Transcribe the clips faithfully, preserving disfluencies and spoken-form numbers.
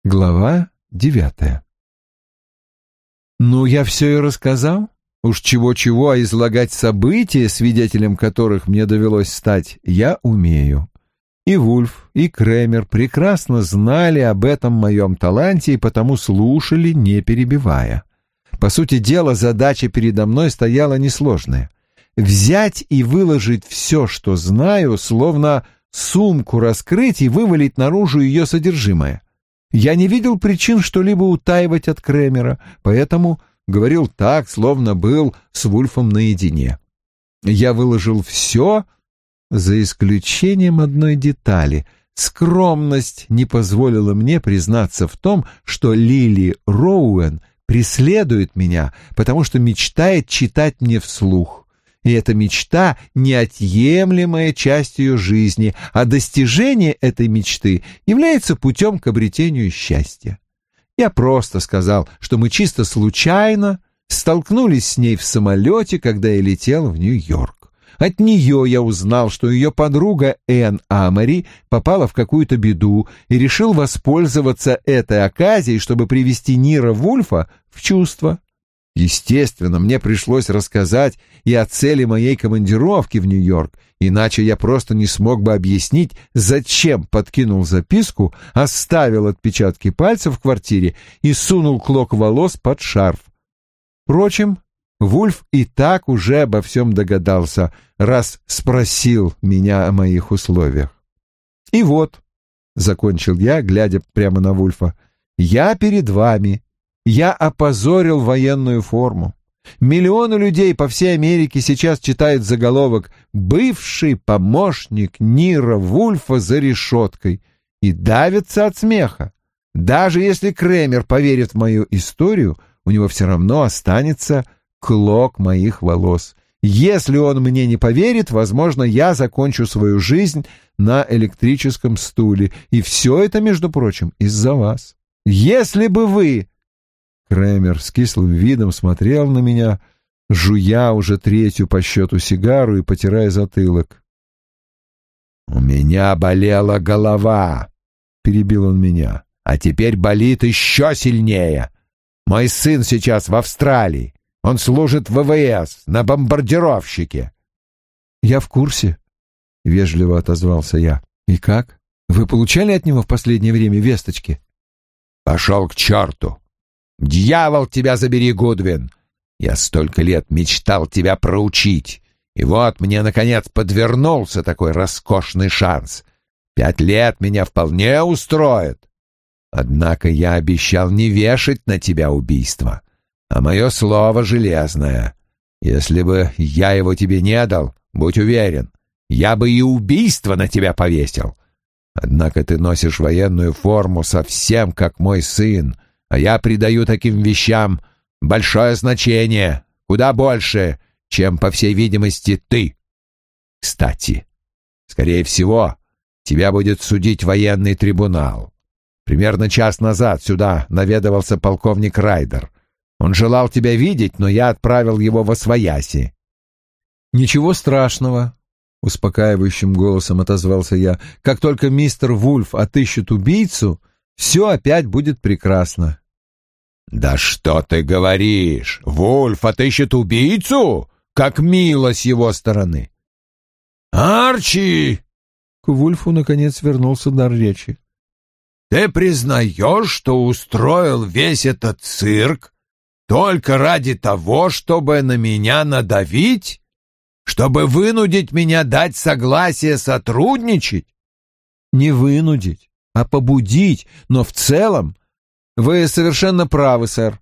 Глава девятая. «Ну, я все и рассказал. Уж чего-чего, а излагать события, свидетелем которых мне довелось стать, я умею. И Вульф, и Кремер прекрасно знали об этом моем таланте и потому слушали, не перебивая. По сути дела, задача передо мной стояла несложная. Взять и выложить все, что знаю, словно сумку раскрыть и вывалить наружу ее содержимое. Я не видел причин что-либо утаивать от Кремера, поэтому говорил так, словно был с Вульфом наедине. Я выложил все, за исключением одной детали. Скромность не позволила мне признаться в том, что Лили Роуэн преследует меня, потому что мечтает читать мне вслух. И эта мечта — неотъемлемая часть ее жизни, а достижение этой мечты является путем к обретению счастья. Я просто сказал, что мы чисто случайно столкнулись с ней в самолете, когда я летел в Нью-Йорк. От нее я узнал, что ее подруга Энн Амари попала в какую-то беду и решил воспользоваться этой оказией, чтобы привести Нира Вульфа в чувство. Естественно, мне пришлось рассказать и о цели моей командировки в Нью-Йорк, иначе я просто не смог бы объяснить, зачем подкинул записку, оставил отпечатки пальцев в квартире и сунул клок волос под шарф. Впрочем, Вульф и так уже обо всем догадался, раз спросил меня о моих условиях. «И вот», — закончил я, глядя прямо на Вульфа, — «я перед вами. Я опозорил военную форму. Миллионы людей по всей Америке сейчас читают заголовок «Бывший помощник Нира Вульфа за решеткой» и давятся от смеха. Даже если Кремер поверит в мою историю, у него все равно останется клок моих волос. Если он мне не поверит, возможно, я закончу свою жизнь на электрическом стуле. И все это, между прочим, из-за вас. Если бы вы... Кремер с кислым видом смотрел на меня, жуя уже третью по счету сигару и потирая затылок. «У меня болела голова», — перебил он меня, — «а теперь болит еще сильнее. Мой сын сейчас в Австралии. Он служит в ВВС на бомбардировщике». «Я в курсе», — вежливо отозвался я. «И как? Вы получали от него в последнее время весточки?» «Пошел к черту! Дьявол тебя забери, Гудвин! Я столько лет мечтал тебя проучить, и вот мне, наконец, подвернулся такой роскошный шанс. Пять лет меня вполне устроит. Однако я обещал не вешать на тебя убийство, а мое слово железное. Если бы я его тебе не дал, будь уверен, я бы и убийство на тебя повесил. Однако ты носишь военную форму совсем как мой сын, а я придаю таким вещам большое значение, куда больше, чем, по всей видимости, ты. Кстати, скорее всего, тебя будет судить военный трибунал. Примерно час назад сюда наведывался полковник Райдер. Он желал тебя видеть, но я отправил его восвояси». «Ничего страшного», — успокаивающим голосом отозвался я. «Как только мистер Вульф отыщет убийцу, все опять будет прекрасно». «Да что ты говоришь? Вульф отыщет убийцу? Как мило с его стороны!» «Арчи!» К Вульфу, наконец, вернулся дар речи. «Ты признаешь, что устроил весь этот цирк только ради того, чтобы на меня надавить? Чтобы вынудить меня дать согласие сотрудничать?» «Не вынудить, а побудить, но в целом вы совершенно правы, сэр».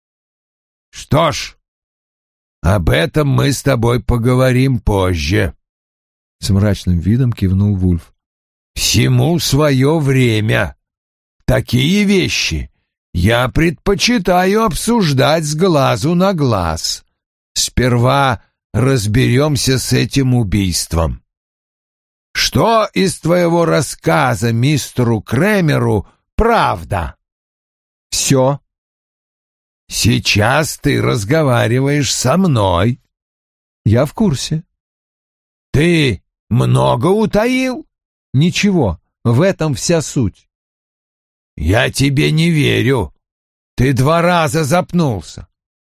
«Что ж, об этом мы с тобой поговорим позже», — с мрачным видом кивнул Вульф. «Всему свое время. Такие вещи я предпочитаю обсуждать с глазу на глаз. Сперва разберемся с этим убийством. Что из твоего рассказа мистеру Кремеру правда?» «Все». «Сейчас ты разговариваешь со мной». «Я в курсе». «Ты много утаил?» «Ничего, в этом вся суть». я тебе не верю. Ты два раза запнулся.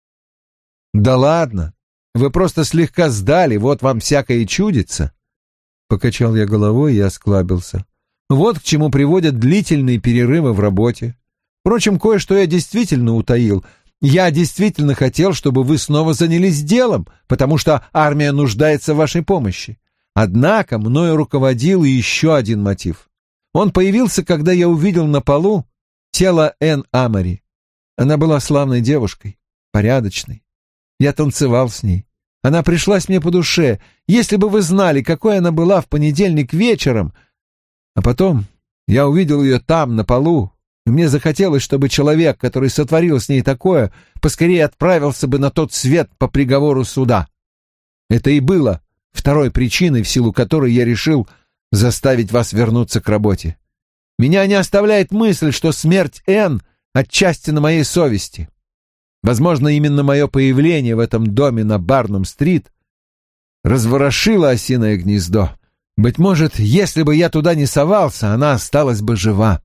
Да ладно, вы просто слегка сдали, вот вам всякое чудится. Покачал я головой и осклабился. Вот к чему приводят длительные перерывы в работе. Впрочем, кое-что я действительно утаил. Я действительно хотел, чтобы вы снова занялись делом, потому что армия нуждается в вашей помощи. Однако мною руководил еще один мотив. Он появился, когда я увидел на полу тело Энн Амари. Она была славной девушкой, порядочной. Я танцевал с ней. Она пришлась мне по душе. Если бы вы знали, какой она была в понедельник вечером. А потом я увидел ее там, на полу, и мне захотелось, чтобы человек, который сотворил с ней такое, поскорее отправился бы на тот свет по приговору суда. Это и было второй причиной, в силу которой я решил заставить вас вернуться к работе. Меня не оставляет мысль, что смерть Энн отчасти на моей совести. Возможно, именно мое появление в этом доме на Барнум-стрит разворошило осиное гнездо. Быть может, если бы я туда не совался, она осталась бы жива.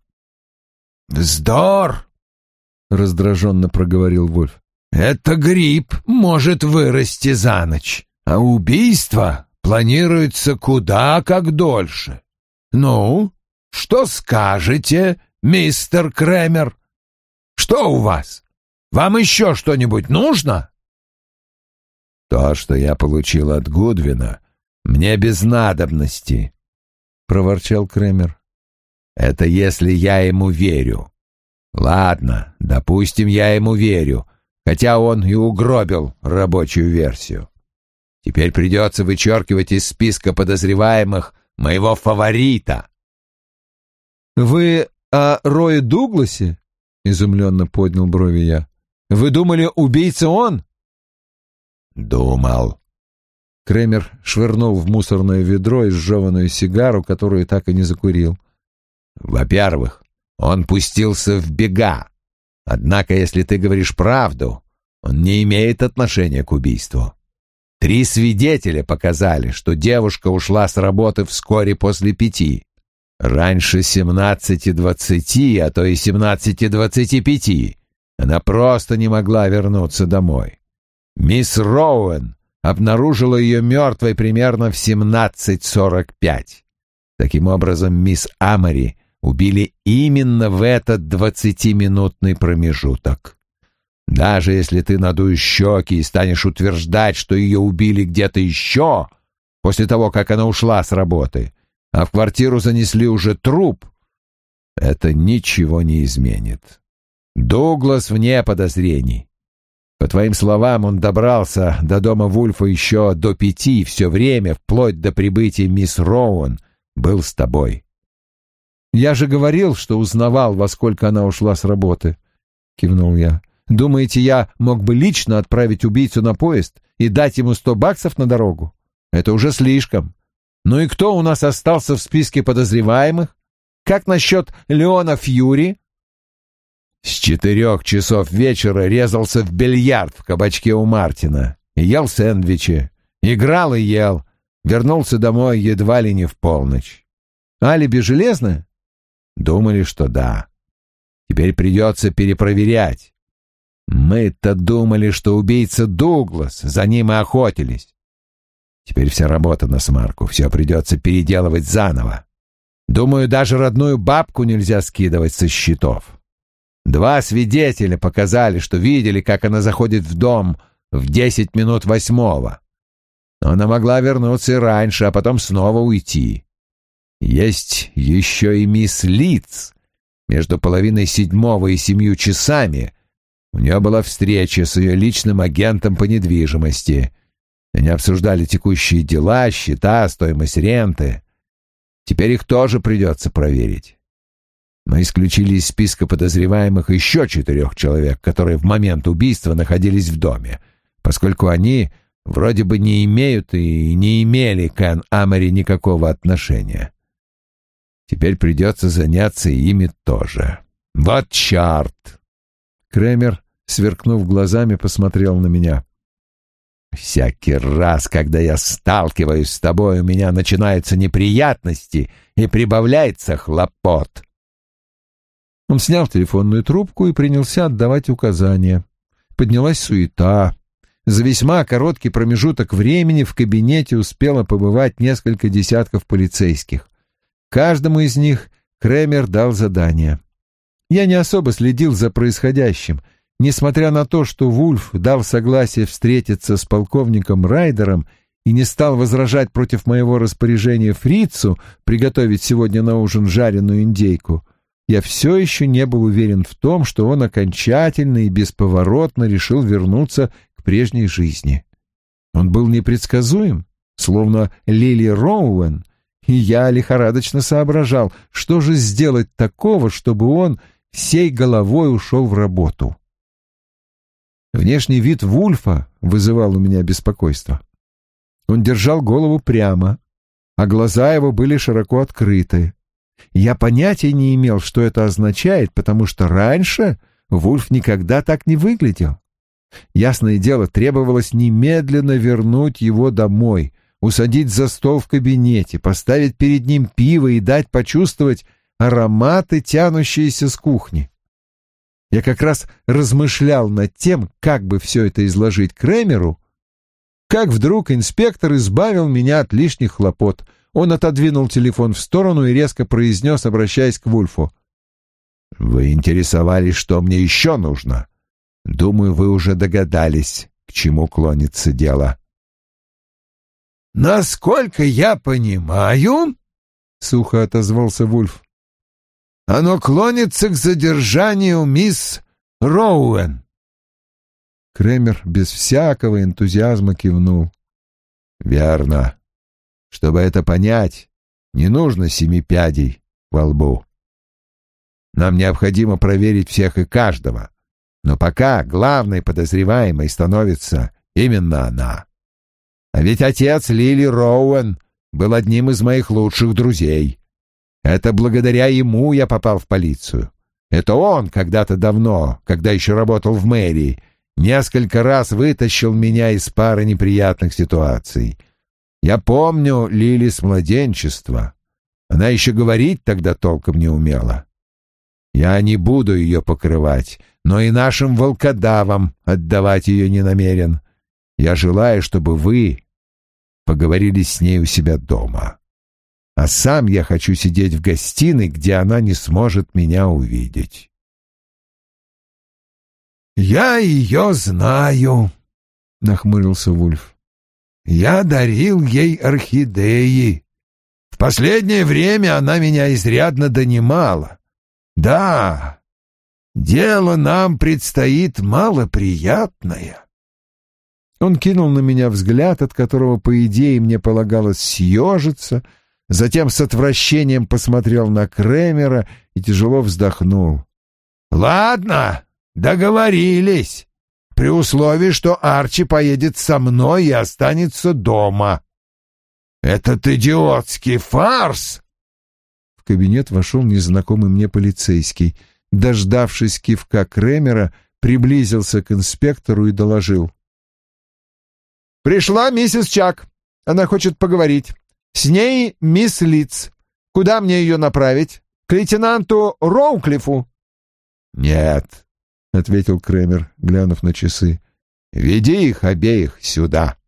«Вздор!» — раздраженно проговорил Вульф. «Это гриб может вырасти за ночь, а убийство планируется куда как дольше. Ну, что скажете, мистер Кремер? Что у вас? Вам еще что-нибудь нужно?» «То, что я получил от Гудвина, мне без надобности», — проворчал Кремер. «Это если я ему верю. Ладно, допустим, я ему верю, хотя он и угробил рабочую версию. Теперь придется вычеркивать из списка подозреваемых моего фаворита». «Вы о Рое Дугласе?» — изумленно поднял брови я. «Вы думали, убийца он?» «Думал». Кремер швырнул в мусорное ведро изжеванную сигару, которую так и не закурил. «Во-первых, он пустился в бега. Однако, если ты говоришь правду, он не имеет отношения к убийству. Три свидетеля показали, что девушка ушла с работы вскоре после пяти. Раньше семнадцати двадцати, а то и семнадцати двадцати пяти. Она просто не могла вернуться домой. Мисс Роуэн обнаружила ее мертвой примерно в семнадцать сорок пять. Таким образом, мисс Амари убили именно в этот двадцатиминутный промежуток. Даже если ты надуешь щеки и станешь утверждать, что ее убили где-то еще, после того, как она ушла с работы, а в квартиру занесли уже труп, это ничего не изменит. Дуглас вне подозрений. По твоим словам, он добрался до дома Вульфа еще до пяти, и все время, вплоть до прибытия мисс Роуэн, был с тобой. «Я же говорил, что узнавал, во сколько она ушла с работы», — кивнул я. «Думаете, я мог бы лично отправить убийцу на поезд и дать ему сто баксов на дорогу? Это уже слишком. Ну и кто у нас остался в списке подозреваемых? Как насчет Леона Фьюри?» С четырех часов вечера резался в бильярд в кабачке у Мартина, ел сэндвичи, играл и ел, вернулся домой едва ли не в полночь. «Алиби железное?» Думали, что да. Теперь придется перепроверять. Мы-то думали, что убийца Дуглас, за ним и охотились. Теперь вся работа на смарку, все придется переделывать заново. Думаю, даже родную бабку нельзя скидывать со счетов. Два свидетеля показали, что видели, как она заходит в дом в десять минут восьмого. Но она могла вернуться и раньше, а потом снова уйти. Есть еще и мисс Литц. Между половиной седьмого и семью часами у нее была встреча с ее личным агентом по недвижимости. Они обсуждали текущие дела, счета, стоимость ренты. Теперь их тоже придется проверить. Мы исключили из списка подозреваемых еще четырех человек, которые в момент убийства находились в доме, поскольку они вроде бы не имеют и не имели к Энн Амари никакого отношения. Теперь придется заняться ими тоже. Вот черт!» Кремер, сверкнув глазами, посмотрел на меня. «Всякий раз, когда я сталкиваюсь с тобой, у меня начинаются неприятности и прибавляется хлопот. Он снял телефонную трубку и принялся отдавать указания. Поднялась суета. За весьма короткий промежуток времени в кабинете успело побывать несколько десятков полицейских. Каждому из них Кремер дал задание. Я не особо следил за происходящим. Несмотря на то, что Вульф дал согласие встретиться с полковником Райдером и не стал возражать против моего распоряжения фрицу приготовить сегодня на ужин жареную индейку, я все еще не был уверен в том, что он окончательно и бесповоротно решил вернуться к прежней жизни. Он был непредсказуем, словно Лили Роуэн, и я лихорадочно соображал, что же сделать такого, чтобы он всей головой ушел в работу. Внешний вид Вульфа вызывал у меня беспокойство. Он держал голову прямо, а глаза его были широко открыты. Я понятия не имел, что это означает, потому что раньше Вульф никогда так не выглядел. Ясное дело, требовалось немедленно вернуть его домой, усадить за стол в кабинете, поставить перед ним пиво и дать почувствовать ароматы, тянущиеся с кухни. Я как раз размышлял над тем, как бы все это изложить Кремеру, как вдруг инспектор избавил меня от лишних хлопот. Он отодвинул телефон в сторону и резко произнес, обращаясь к Вульфу: «Вы интересовались, что мне еще нужно? Думаю, вы уже догадались, к чему клонится дело». «Насколько я понимаю, — сухо отозвался Вульф, — оно клонится к задержанию мисс Роуэн». Кремер без всякого энтузиазма кивнул. «Верно. Чтобы это понять, не нужно семи пядей во лбу. Нам необходимо проверить всех и каждого, но пока главной подозреваемой становится именно она. А ведь отец Лили Роуэн был одним из моих лучших друзей. Это благодаря ему я попал в полицию. Это он когда-то давно, когда еще работал в мэрии, несколько раз вытащил меня из пары неприятных ситуаций. Я помню Лили с младенчества. Она еще говорить тогда толком не умела. Я не буду ее покрывать, но и нашим волкодавам отдавать ее не намерен. Я желаю, чтобы вы поговорили с ней у себя дома. А сам я хочу сидеть в гостиной, где она не сможет меня увидеть». «Я ее знаю», — нахмурился Вульф. «Я дарил ей орхидеи. В последнее время она меня изрядно донимала. Да, дело нам предстоит малоприятное». Он кинул на меня взгляд, от которого, по идее, мне полагалось съежиться, затем с отвращением посмотрел на Кремера и тяжело вздохнул. «Ладно, договорились, при условии, что Арчи поедет со мной и останется дома. Этот идиотский фарс!» В кабинет вошел незнакомый мне полицейский. Дождавшись кивка Кремера, приблизился к инспектору и доложил: «Пришла миссис Чак. Она хочет поговорить. С ней мисс Литц. Куда мне ее направить? К лейтенанту Роуклифу?» «Нет», — ответил Кремер, глянув на часы. «Веди их обеих сюда».